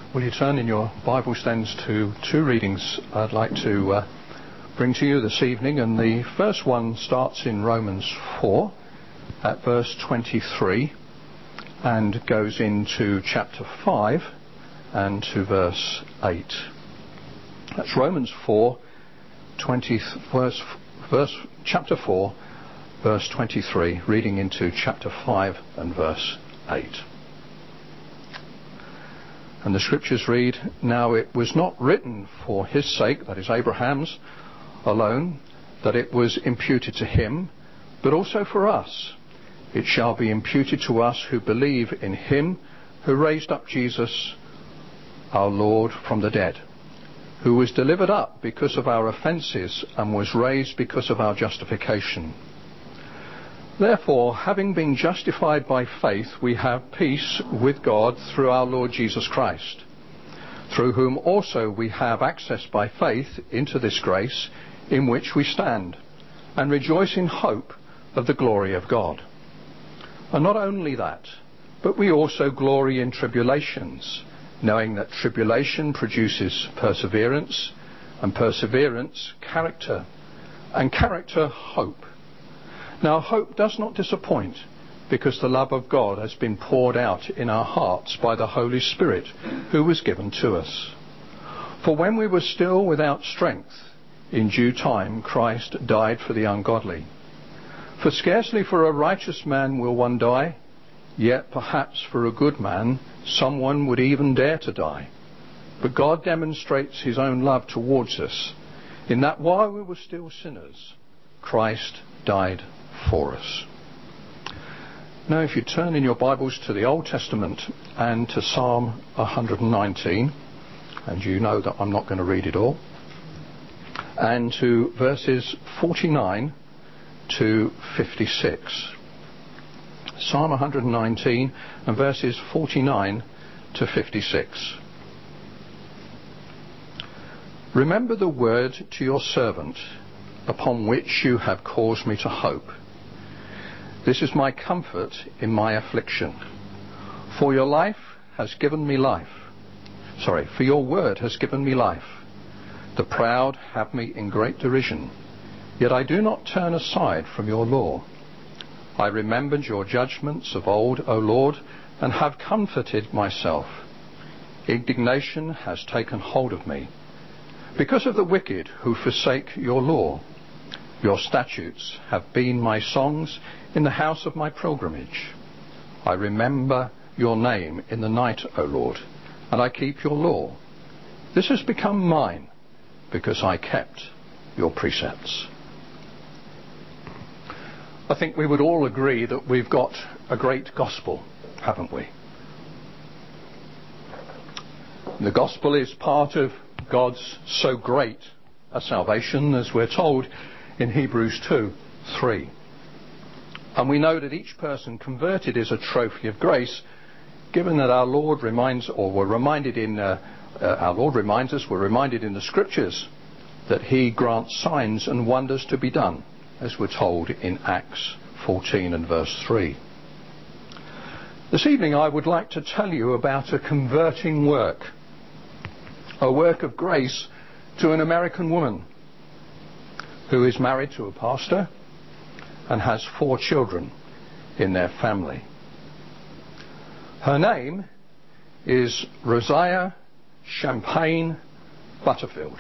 Will you turn in your Bible stands to two readings I'd like to bring to you this evening, and the first one starts in Romans 4 at verse 23 and goes into chapter 5 and to verse 8. That's Romans 4, chapter 4, verse 23, reading into chapter 5 and verse 8. And the scriptures read, "Now it was not written for his sake," that is Abraham's, "alone, that it was imputed to him, but also for us. It shall be imputed to us who believe in him who raised up Jesus, our Lord, from the dead, who was delivered up because of our offences and was raised because of our justification. Therefore, having been justified by faith, we have peace with God through our Lord Jesus Christ, through whom also we have access by faith into this grace in which we stand, and rejoice in hope of the glory of God. And not only that, but we also glory in tribulations, knowing that tribulation produces perseverance, and perseverance, character, and character, hope. Now hope does not disappoint, because the love of God has been poured out in our hearts by the Holy Spirit who was given to us. For when we were still without strength, in due time Christ died for the ungodly. For scarcely for a righteous man will one die, yet perhaps for a good man someone would even dare to die. But God demonstrates his own love towards us, in that while we were still sinners, Christ died for us." Now if you turn in your Bibles to the Old Testament and to Psalm 119, and you know that I'm not going to read it all, and to verses 49 to 56. Psalm 119 and verses 49 to 56. "Remember the word to your servant, upon which you have caused me to hope. This is my comfort in my affliction. For your word has given me life. The proud have me in great derision, yet I do not turn aside from your law. I remembered your judgments of old, O Lord, and have comforted myself. Indignation has taken hold of me, because of the wicked who forsake your law. Your statutes have been my songs in the house of my pilgrimage. I remember your name in the night, O Lord, and I keep your law. This has become mine, because I kept your precepts." I think we would all agree that we've got a great gospel, haven't we? The gospel is part of God's so great a salvation, as we're told in Hebrews 2:3. And we know that each person converted is a trophy of grace, given that we're reminded in the scriptures that he grants signs and wonders to be done, as we're told in Acts 14 and verse 3. This evening I would like to tell you about a converting work, a work of grace to an American woman who is married to a pastor and has 4 children in their family. Her name is Rosiah Champagne Butterfield.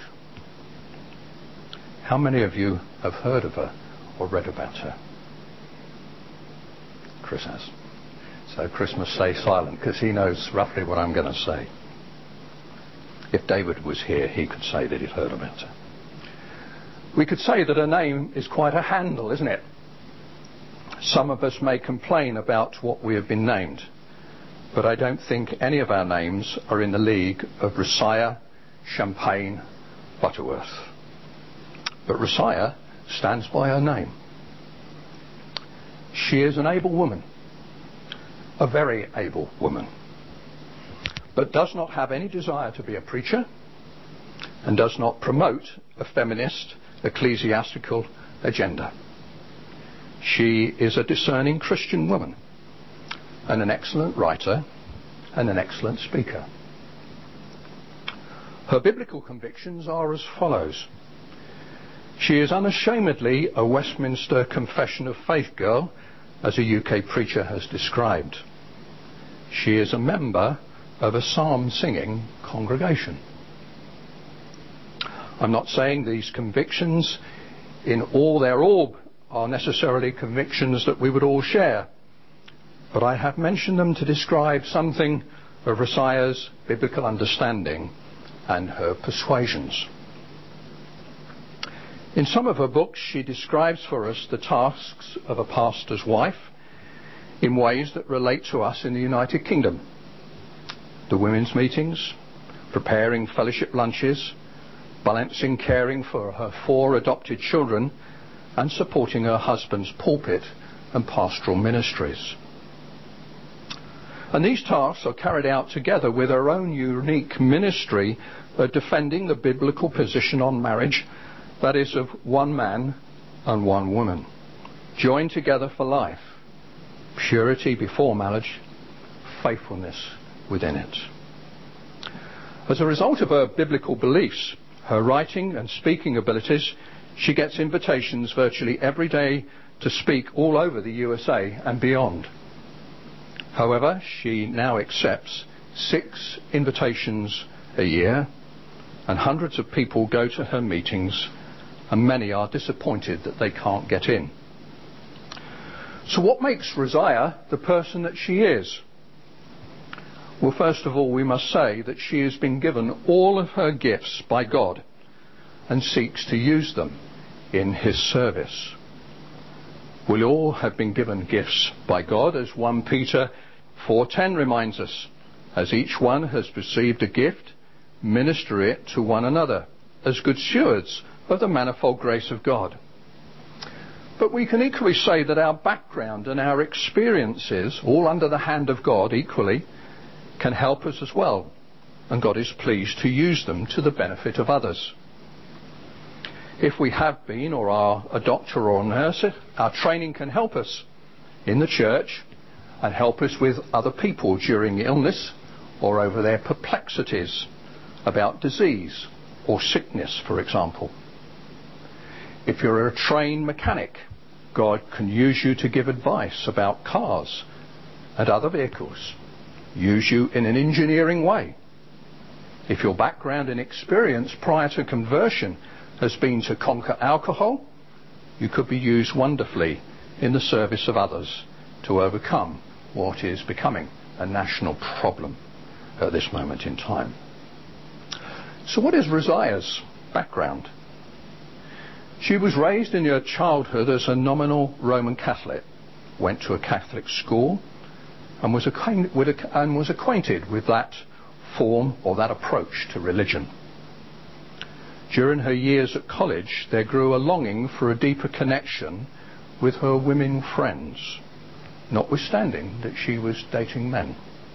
How many of you have heard of her or read about her? Chris has. So Chris must stay silent, because he knows roughly what I'm going to say. If David was here, he could say that he'd heard about her. We could say that her name is quite a handle, isn't it? Some of us may complain about what we have been named, but I don't think any of our names are in the league of Rosiah Champagne Butterworth. But Rosiah stands by her name. She is an able woman, a very able woman, but does not have any desire to be a preacher and does not promote a feminist ecclesiastical agenda. She is a discerning Christian woman and an excellent writer and an excellent speaker. Her biblical convictions are as follows. She is unashamedly a Westminster Confession of Faith girl, as a UK preacher has described. She is a member of a psalm-singing congregation. I'm not saying these convictions in all their orb are necessarily convictions that we would all share, but I have mentioned them to describe something of Rosia's biblical understanding and her persuasions. In some of her books, she describes for us the tasks of a pastor's wife in ways that relate to us in the United Kingdom. The women's meetings, preparing fellowship lunches, balancing caring for her 4 adopted children, and supporting her husband's pulpit and pastoral ministries. And these tasks are carried out together with her own unique ministry of defending the biblical position on marriage, that is, of one man and one woman, joined together for life, purity before marriage, faithfulness within it. As a result of her biblical beliefs, her writing and speaking abilities, she gets invitations virtually every day to speak all over the USA and beyond. However, she now accepts 6 invitations a year, and hundreds of people go to her meetings, and many are disappointed that they can't get in. So what makes Rosia the person that she is? Well, first of all, we must say that she has been given all of her gifts by God and seeks to use them in his service. We all have been given gifts by God, as 1 Peter 4:10 reminds us. As each one has received a gift, minister it to one another, as good stewards of the manifold grace of God. But we can equally say that our background and our experiences, all under the hand of God equally, can help us as well, and God is pleased to use them to the benefit of others. If we have been or are a doctor or a nurse, our training can help us in the church and help us with other people during illness or over their perplexities about disease or sickness, for example. If you're a trained mechanic, God can use you to give advice about cars and other vehicles, use you in an engineering way. If your background and experience prior to conversion has been to conquer alcohol, you could be used wonderfully in the service of others to overcome what is becoming a national problem at this moment in time. So what is Rosia's background? She was raised in her childhood as a nominal Roman Catholic, went to a Catholic school, and was acquainted with that form or that approach to religion. During her years at college, there grew a longing for a deeper connection with her women friends, notwithstanding that she was dating men.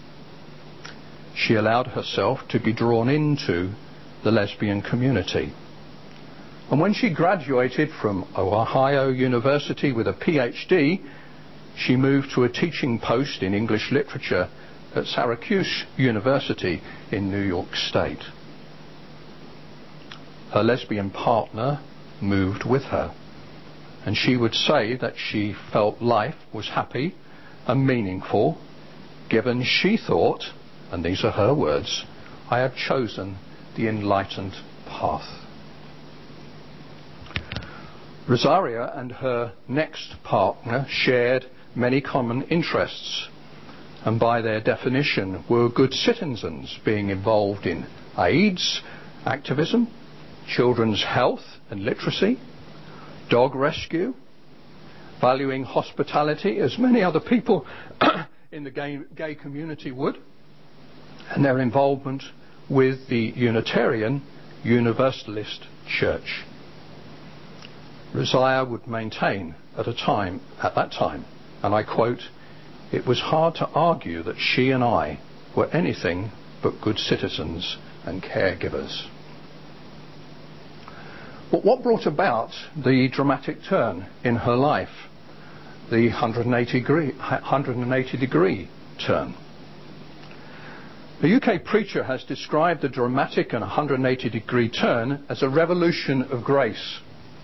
She allowed herself to be drawn into the lesbian community. And when she graduated from Ohio University with a PhD, she moved to a teaching post in English literature at Syracuse University in New York State. Her lesbian partner moved with her, and she would say that she felt life was happy and meaningful, given she thought, and these are her words, I had chosen the enlightened path. Rosaria and her next partner shared many common interests, and by their definition were good citizens, being involved in AIDS activism, children's health and literacy, dog rescue, valuing hospitality as many other people in the gay community would, and their involvement with the Unitarian Universalist Church. Rosia would maintain at that time, and I quote, "It was hard to argue that she and I were anything but good citizens and caregivers." But what brought about the dramatic turn in her life, the 180-degree turn? A UK preacher has described the dramatic and 180-degree turn as a revolution of grace.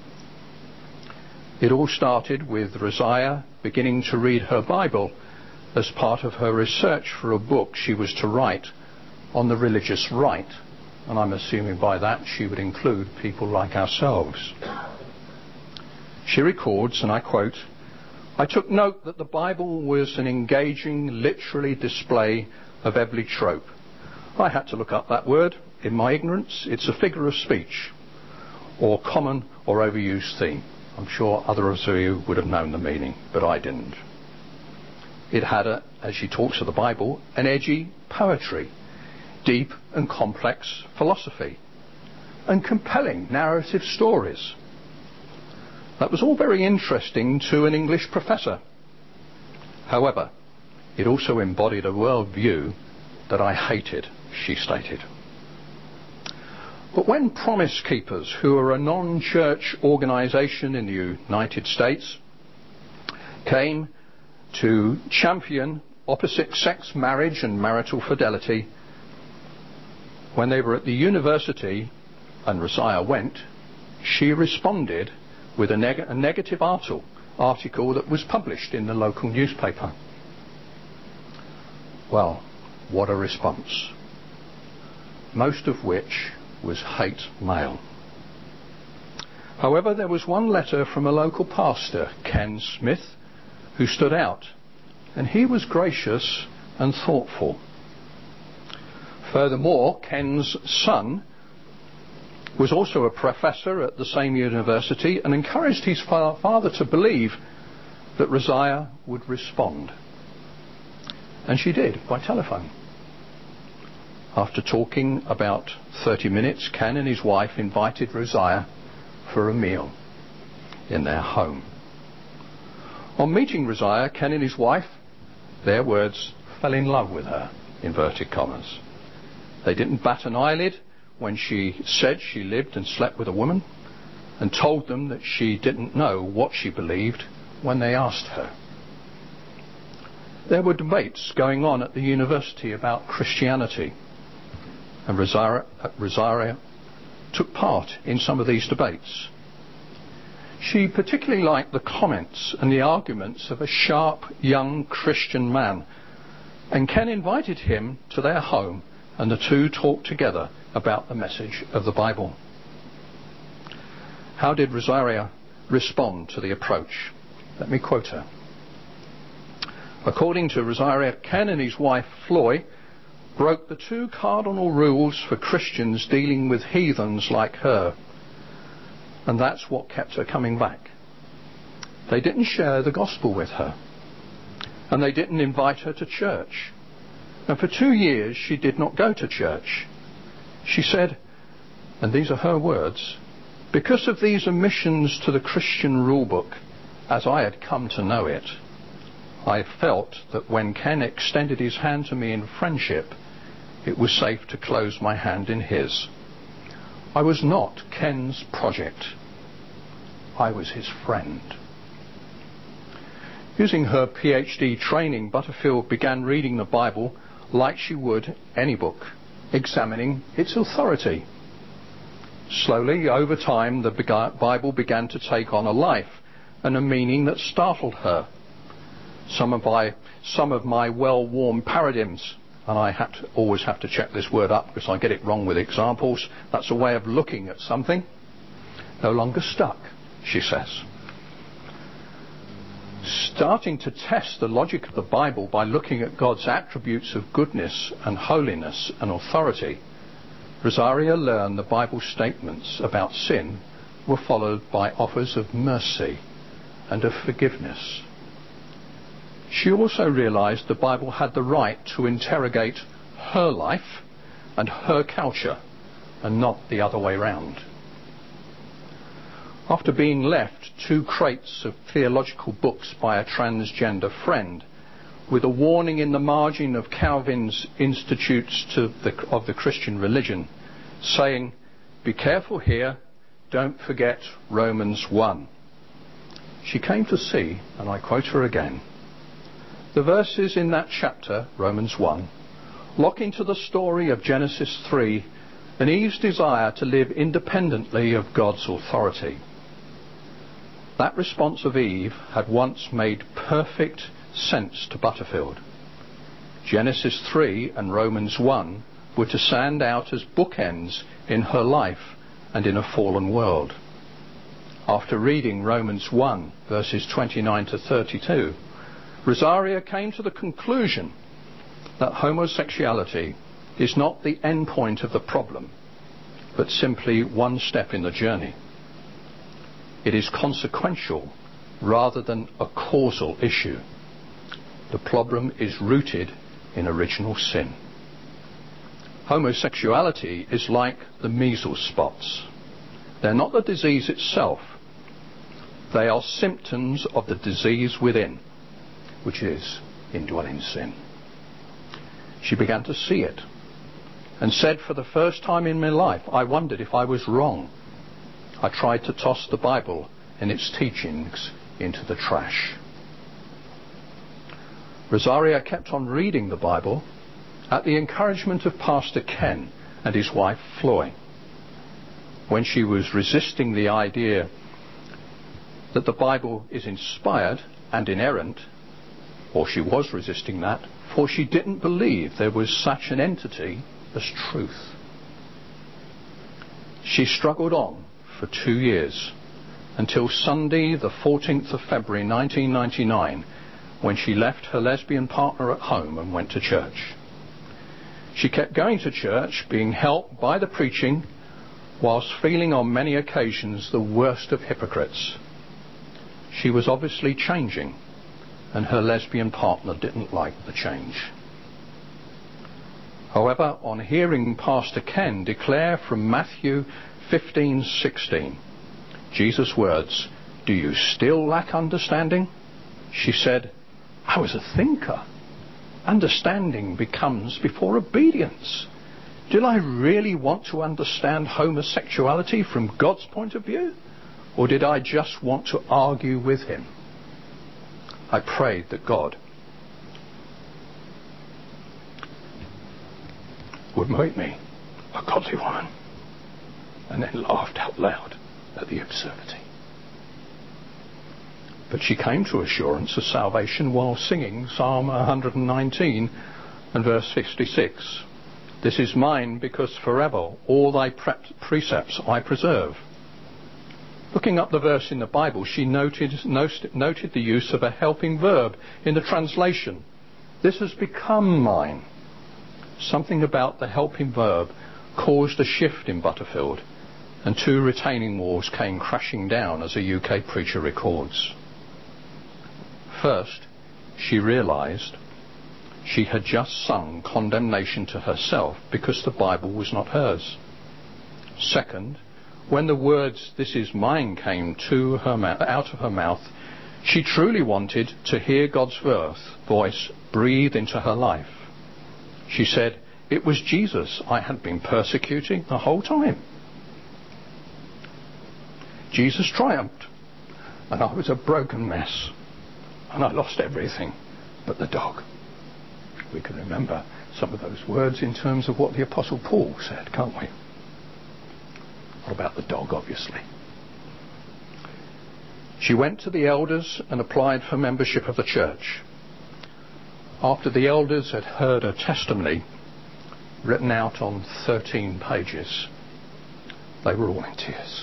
It all started with Rosaria beginning to read her Bible as part of her research for a book she was to write on the religious right. And I'm assuming by that she would include people like ourselves. She records, and I quote, "I took note that the Bible was an engaging literary display of every trope. I had to look up that word. In my ignorance, it's a figure of speech or common or overused theme. I'm sure others of you would have known the meaning, but I didn't. It had, as she talks of the Bible, an edgy poetry, deep and complex philosophy, and compelling narrative stories. That was all very interesting to an English professor. However, it also embodied a worldview that I hated," she stated. But when Promise Keepers, who are a non-church organisation in the United States, came to champion opposite-sex marriage and marital fidelity, when they were at the university and Rosaria went, she responded with a negative article that was published in the local newspaper. Well, what a response. Most of which was hate mail. However, there was one letter from a local pastor, Ken Smith, who stood out, and he was gracious and thoughtful. Furthermore, Ken's son was also a professor at the same university and encouraged his father to believe that Rosaria would respond. And she did, by telephone. After talking about 30 minutes, Ken and his wife invited Rosaria for a meal in their home. On meeting Rosaria, Ken and his wife, their words, fell in love with her, inverted commas. They didn't bat an eyelid when she said she lived and slept with a woman, and told them that she didn't know what she believed when they asked her. There were debates going on at the university about Christianity, and Rosaria took part in some of these debates. She particularly liked the comments and the arguments of a sharp young Christian man, and Ken invited him to their home, and the two talked together about the message of the Bible. How did Rosaria respond to the approach? Let me quote her. According to Rosaria, Ken and his wife Floy broke the two cardinal rules for Christians dealing with heathens like her, and that's what kept her coming back. They didn't share the gospel with her, and they didn't invite her to church. And for 2 years she did not go to church. She said, and these are her words, "Because of these omissions to the Christian rule book, as I had come to know it, I felt that when Ken extended his hand to me in friendship, it was safe to close my hand in his. I was not Ken's project. I was his friend." Using her PhD training, Butterfield began reading the Bible like she would any book, examining its authority. Slowly, over time, the Bible began to take on a life and a meaning that startled her. Some of my well-worn paradigms, and I always have to check this word up because I get it wrong with examples, that's a way of looking at something, no longer stuck, she says. Starting to test the logic of the Bible by looking at God's attributes of goodness and holiness and authority, Rosaria learned the Bible statements about sin were followed by offers of mercy and of forgiveness. She also realized the Bible had the right to interrogate her life and her culture, and not the other way round. After being left 2 crates of theological books by a transgender friend, with a warning in the margin of Calvin's Institutes of the Christian Religion, saying, "Be careful here, don't forget Romans 1." She came to see, and I quote her again, the verses in that chapter, Romans 1, Lock into the story of Genesis 3 and Eve's desire to live independently of God's authority. That response of Eve had once made perfect sense to Butterfield. Genesis 3 and Romans 1 were to stand out as bookends in her life and in a fallen world. After reading Romans 1 verses 29 to 32, Rosaria came to the conclusion that homosexuality is not the end point of the problem, but simply one step in the journey. It is consequential rather than a causal issue. The problem is rooted in original sin. Homosexuality is like the measles spots. They're not the disease itself. They are symptoms of the disease within, which is indwelling sin. She began to see it and said, for the first time in my life, I wondered if I was wrong. I tried to toss the Bible and its teachings into the trash. Rosaria kept on reading the Bible at the encouragement of Pastor Ken and his wife Floy. When she was resisting the idea that the Bible is inspired and inerrant, or she was resisting that, for she didn't believe there was such an entity as truth. She struggled on for 2 years until Sunday the 14th of February 1999, when she left her lesbian partner at home and went to church. She kept going to church, being helped by the preaching, whilst feeling on many occasions the worst of hypocrites. She was obviously changing, and her lesbian partner didn't like the change. However, on hearing Pastor Ken declare from Matthew 15:16, Jesus' words, "Do you still lack understanding?" she said, "I was a thinker. Understanding becomes before obedience. Did I really want to understand homosexuality from God's point of view? Or did I just want to argue with him?" I prayed that God would make me a godly woman, and then laughed out loud at the absurdity. But she came to assurance of salvation while singing Psalm 119 and verse 56. "This is mine because forever all thy precepts I preserve." Looking up the verse in the Bible, she noted the use of a helping verb in the translation. "This has become mine." Something about the helping verb caused a shift in Butterfield, and 2 retaining walls came crashing down, as a UK preacher records. First, she realised she had just sung condemnation to herself because the Bible was not hers. Second, when the words "this is mine" came out of her mouth, she truly wanted to hear God's voice breathe into her life. She said, "It was Jesus I had been persecuting the whole time. Jesus triumphed, and I was a broken mess, and I lost everything but the dog." We can remember some of those words in terms of what the Apostle Paul said, can't we? What about the dog, obviously? She went to the elders and applied for membership of the church. After the elders had heard her testimony, written out on 13 pages, they were all in tears.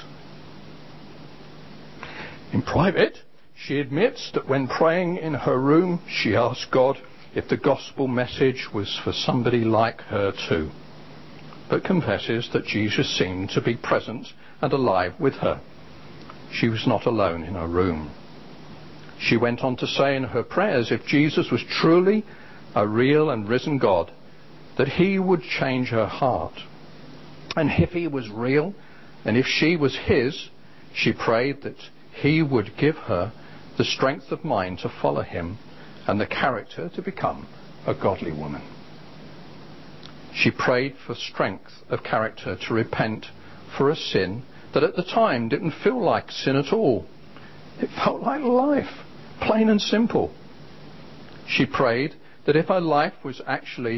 In private, she admits that when praying in her room, she asked God if the gospel message was for somebody like her too, but confesses that Jesus seemed to be present and alive with her. She was not alone in her room. She went on to say in her prayers, if Jesus was truly a real and risen God, that he would change her heart. And if he was real, and if she was his, she prayed that he would give her the strength of mind to follow him and the character to become a godly woman. She prayed for strength of character to repent for a sin that at the time didn't feel like sin at all. It felt like life, plain and simple. She prayed that if her life was actually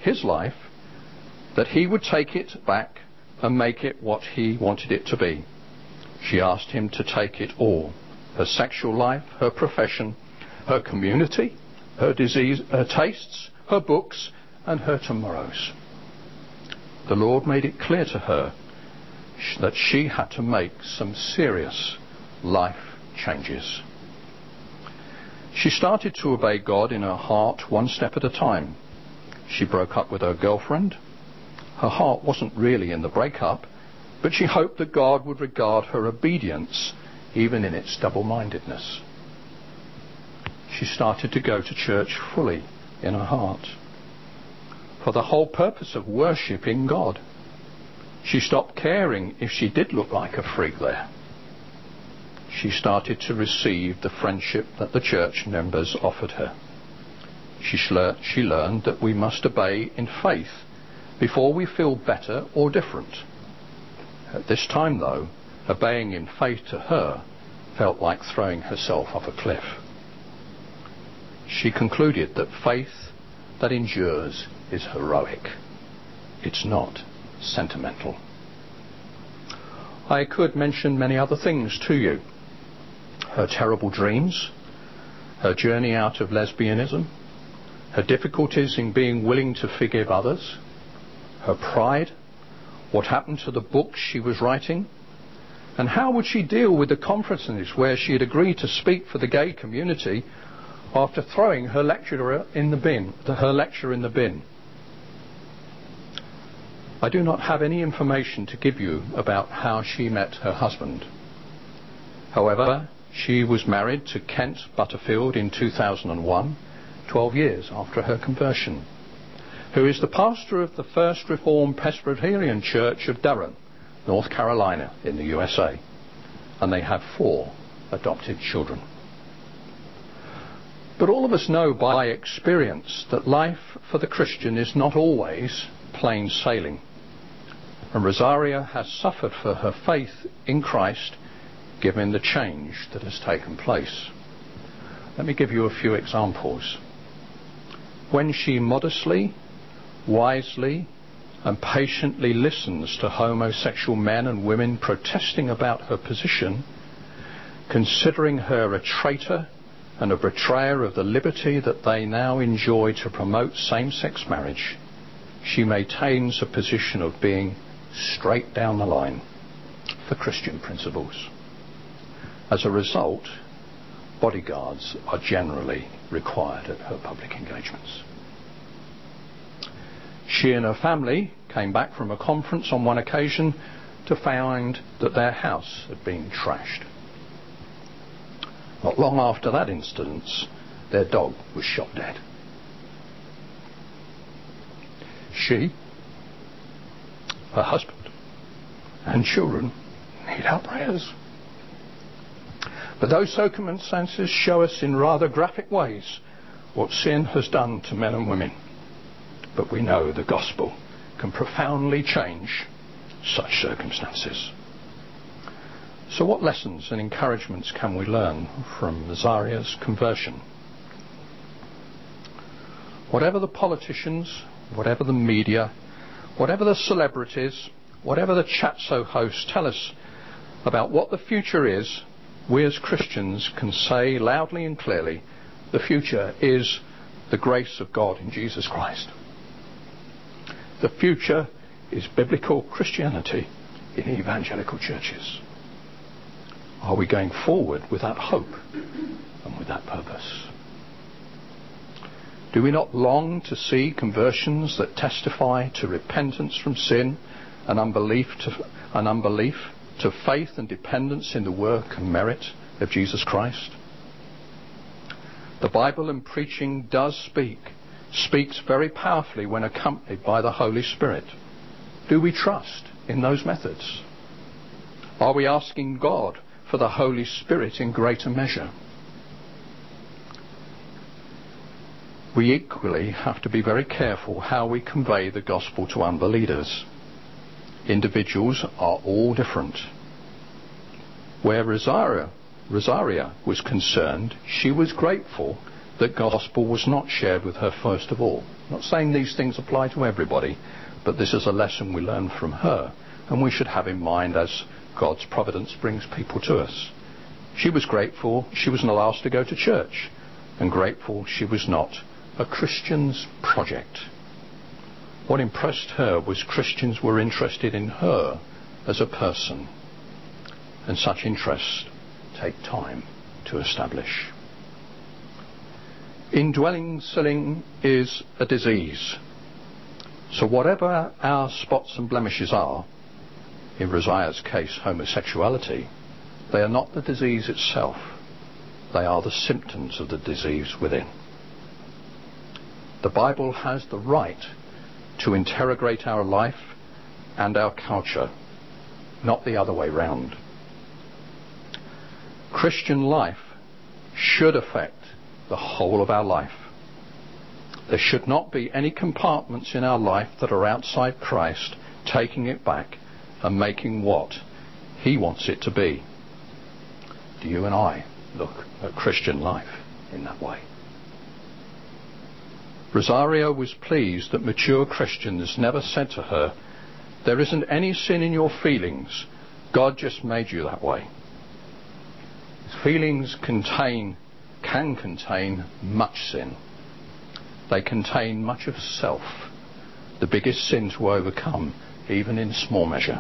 his life, that he would take it back and make it what he wanted it to be. She asked him to take it all: her sexual life, her profession, her community, her disease, her tastes, her books, and her tomorrows. The Lord made it clear to her that she had to make some serious life changes. She started to obey God in her heart, one step at a time. She broke up with her girlfriend. Her heart wasn't really in the breakup, but she hoped that God would regard her obedience even in its double-mindedness. She started to go to church fully in her heart, for the whole purpose of worshipping God. She stopped caring if she did look like a freak there. She started to receive the friendship that the church members offered her. She learned that we must obey in faith before we feel better or different. At this time, though, obeying in faith to her felt like throwing herself off a cliff. She concluded that faith that endures is heroic. It's not sentimental. I could mention many other things to you. Her terrible dreams, her journey out of lesbianism, her difficulties in being willing to forgive others, her pride, what happened to the books she was writing, and how would she deal with the conferences where she had agreed to speak for the gay community after throwing her lecture in the bin. I do not have any information to give you about how she met her husband. However, she was married to Kent Butterfield in 2001, 12 years after her conversion, who is the pastor of the First Reformed Presbyterian Church of Durham, North Carolina, in the USA, and they have 4 adopted children. But all of us know by experience that life for the Christian is not always plain sailing, and Rosaria has suffered for her faith in Christ, given the change that has taken place. Let me give you a few examples. When she modestly, wisely, and patiently listens to homosexual men and women protesting about her position, considering her a traitor and a betrayer of the liberty that they now enjoy to promote same-sex marriage, she maintains a position of being straight down the line for Christian principles. As a result, bodyguards are generally required at her public engagements. She and her family came back from a conference on one occasion to find that their house had been trashed. Not long after that incident, their dog was shot dead. She, her husband, and children need our prayers. But those circumstances show us in rather graphic ways what sin has done to men and women. But we know the gospel can profoundly change such circumstances. So what lessons and encouragements can we learn from Rosaria's conversion? Whatever the politicians, whatever the media, whatever the celebrities, whatever the chat show hosts tell us about what the future is, we as Christians can say loudly and clearly, the future is the grace of God in Jesus Christ. The future is biblical Christianity in evangelical churches. Are we going forward with that hope and with that purpose? Do we not long to see conversions that testify to repentance from sin and unbelief to faith and dependence in the work and merit of Jesus Christ? The Bible and preaching speaks very powerfully when accompanied by the Holy Spirit. Do we trust in those methods? Are we asking God for the Holy Spirit in greater measure? We equally have to be very careful how we convey the gospel to unbelievers. Individuals are all different. Where Rosaria was concerned, she was grateful the gospel was not shared with her first of all. I'm not saying these things apply to everybody, but this is a lesson we learn from her, and we should have in mind as God's providence brings people to us. She was grateful she wasn't asked to go to church, and grateful she was not a Christian's project. What impressed her was Christians were interested in her as a person, and such interests take time to establish. Indwelling sin is a disease. So whatever our spots and blemishes are, in Rosiah's case homosexuality, they are not the disease itself. They are the symptoms of the disease within. The Bible has the right to interrogate our life and our culture, not the other way round. Christian life should affect the whole of our life. There should not be any compartments in our life that are outside Christ, taking it back and making what He wants it to be. Do you and I look at Christian life in that way? Rosaria was pleased that mature Christians never said to her, "There isn't any sin in your feelings. God just made you that way." Feelings can contain much sin. They contain much of self, the biggest sin to overcome, even in small measure.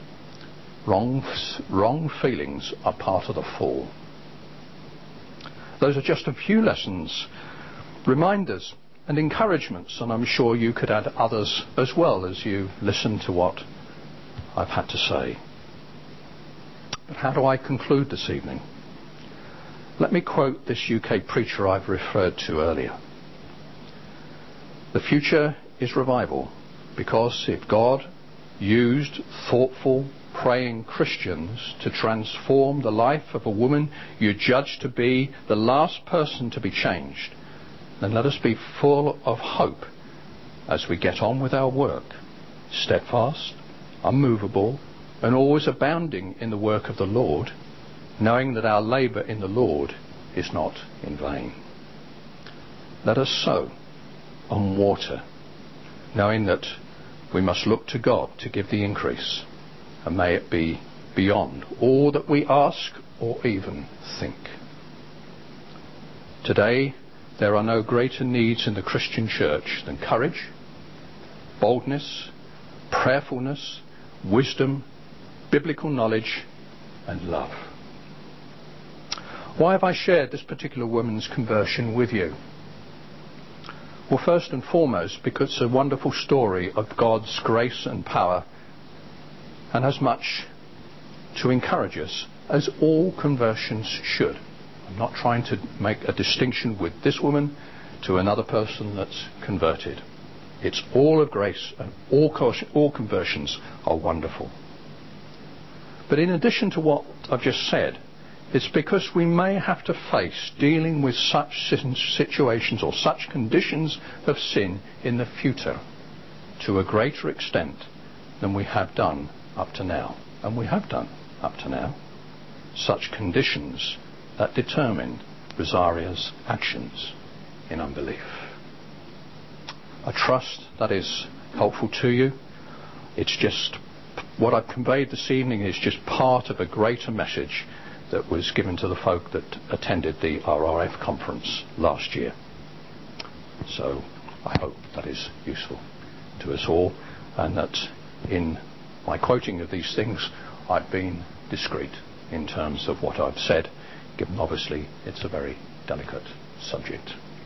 Wrong feelings are part of the fall. Those are just a few lessons, reminders and encouragements, and I'm sure you could add others as well as you listen to what I've had to say. But how do I conclude this evening? Let me quote this UK preacher I've referred to earlier. The future is revival, because if God used thoughtful, praying Christians to transform the life of a woman you judge to be the last person to be changed, then let us be full of hope as we get on with our work, steadfast, unmovable, and always abounding in the work of the Lord, knowing that our labour in the Lord is not in vain. Let us sow on water, knowing that we must look to God to give the increase, and may it be beyond all that we ask or even think. Today, there are no greater needs in the Christian church than courage, boldness, prayerfulness, wisdom, biblical knowledge, and love. Why have I shared this particular woman's conversion with you? Well, first and foremost, because it's a wonderful story of God's grace and power, and has much to encourage us, as all conversions should. I'm not trying to make a distinction with this woman to another person that's converted. It's all of grace, and all conversions are wonderful. But in addition to what I've just said, it's because we may have to face dealing with such situations or such conditions of sin in the future to a greater extent than we have done up to now. And we have done up to now. Such conditions that determined Rosaria's actions in unbelief. I trust that is helpful to you. It's just what I've conveyed this evening is just part of a greater message that was given to the folk that attended the RRF conference last year. So I hope that is useful to us all, and that in my quoting of these things I've been discreet in terms of what I've said, given obviously it's a very delicate subject.